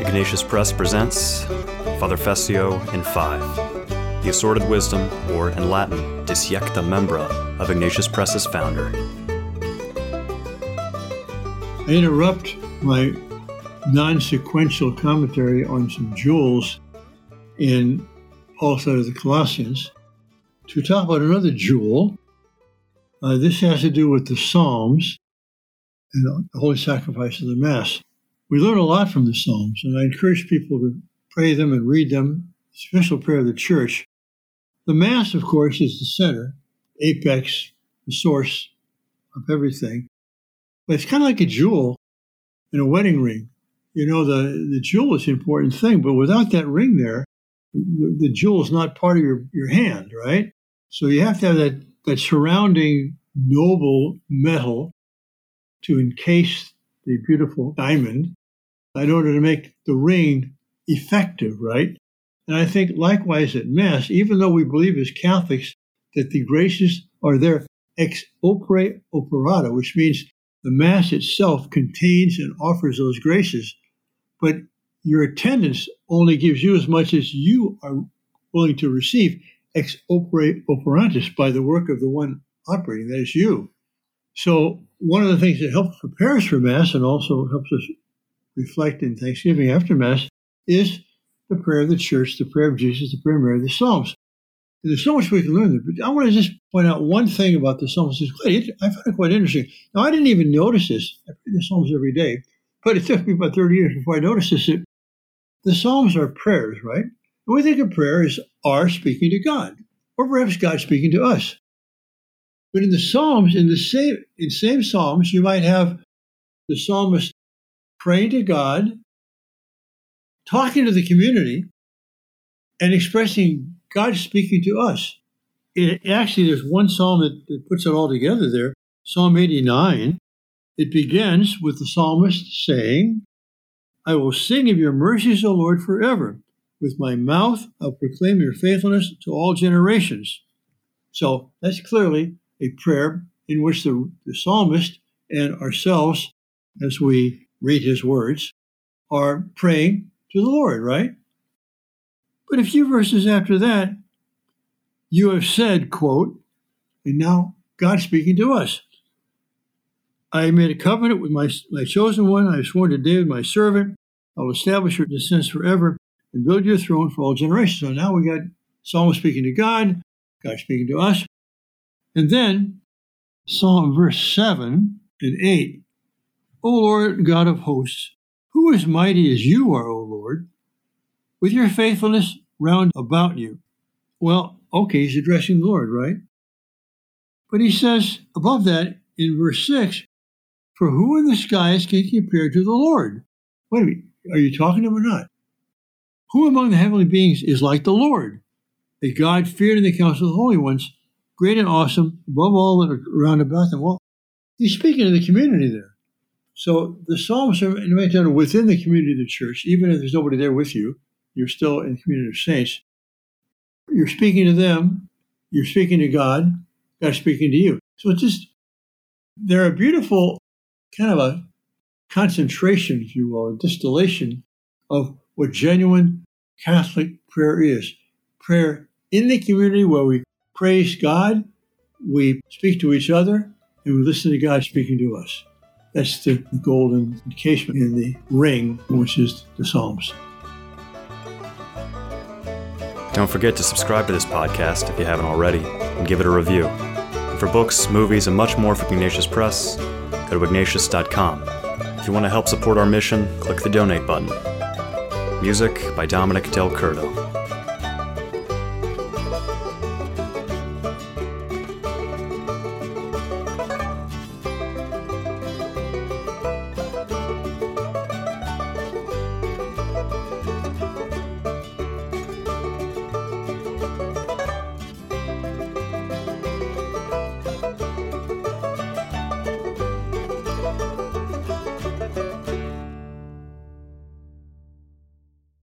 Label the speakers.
Speaker 1: Ignatius Press presents Father Fessio in 5, the assorted wisdom, or in Latin, Disjecta Membra, of Ignatius Press's founder.
Speaker 2: I interrupt my non-sequential commentary on some jewels in Paul's letter to the Colossians to talk about another jewel. This has to do with the Psalms and the Holy Sacrifice of the Mass. We learn a lot from the Psalms, and I encourage people to pray them and read them, special prayer of the Church. The Mass, of course, is the center, apex, the source of everything. But it's kind of like a jewel in a wedding ring. You know, the jewel is an important thing, but without that ring there, the jewel is not part of your hand, right? So you have to have that surrounding noble metal to encase the beautiful diamond in order to make the ring effective, right? And I think likewise at Mass, even though we believe as Catholics that the graces are there ex opere operata, which means the Mass itself contains and offers those graces, but your attendance only gives you as much as you are willing to receive ex opere operantis, by the work of the one operating, that is you. So one of the things that helps prepare us for Mass and also helps us reflect in Thanksgiving after Mass is the prayer of the Church, the prayer of Jesus, the prayer of Mary, the Psalms. And there's so much we can learn there, but I want to just point out one thing about the Psalms. I find it quite interesting. Now, I didn't even notice this. I read the Psalms every day, but it took me about 30 years before I noticed this. That the Psalms are prayers, right? And we think of prayer as our speaking to God, or perhaps God speaking to us. But in the Psalms, in same Psalms, you might have the psalmist praying to God, talking to the community, and expressing God speaking to us. Actually, there's one psalm that puts it all together there, Psalm 89. It begins with the psalmist saying, I will sing of your mercies, O Lord, forever. With my mouth, I'll proclaim your faithfulness to all generations. So that's clearly a prayer in which the psalmist and ourselves, as we read his words, are praying to the Lord, right? But a few verses after that, you have said, quote, and now God speaking to us, I made a covenant with my chosen one. I have sworn to David, my servant. I will establish your descendants forever and build your throne for all generations. So now we got Psalm speaking to God, God speaking to us. And then Psalm verse 7 and 8. O Lord God of hosts, who is mighty as you are, O Lord, with your faithfulness round about you? Well, okay, he's addressing the Lord, right? But he says above that in verse 6, for who in the skies can compare to the Lord? Wait a minute, are you talking to him or not? Who among the heavenly beings is like the Lord? A God feared in the council of the holy ones, great and awesome, above all that are round about them. Well, he's speaking to the community there. So the Psalms are within the community of the church. Even if there's nobody there with you, you're still in the community of saints. You're speaking to them. You're speaking to God. God's speaking to you. So it's just, they're a beautiful kind of a concentration, if you will, a distillation of what genuine Catholic prayer is. Prayer in the community where we praise God, we speak to each other, and we listen to God speaking to us. That's the golden encasement in the ring, which is the Psalms.
Speaker 1: Don't forget to subscribe to this podcast if you haven't already, and give it a review. And for books, movies, and much more from Ignatius Press, go to ignatius.com. If you want to help support our mission, click the donate button. Music by Dominic Del Curto.